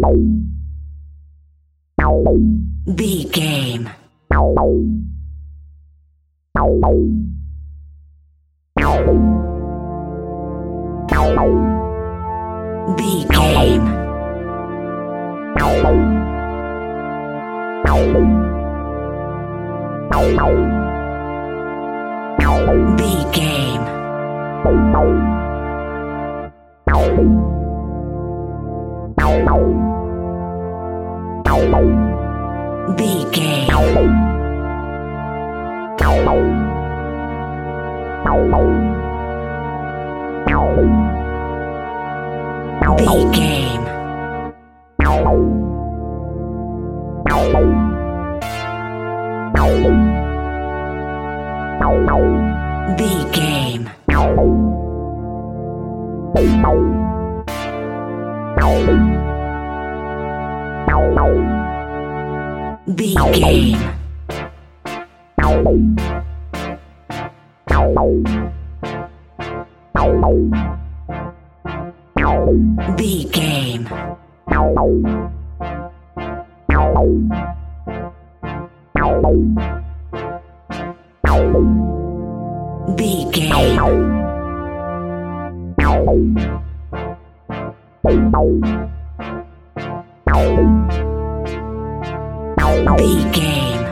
B game. B game. B game. B game. B game. B game. B game. B game. B game. B game.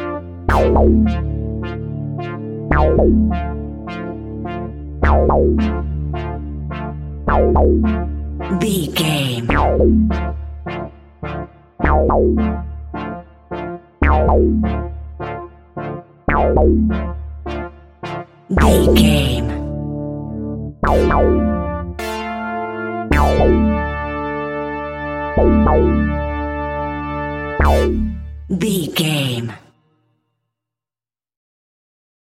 B game. B game. B game.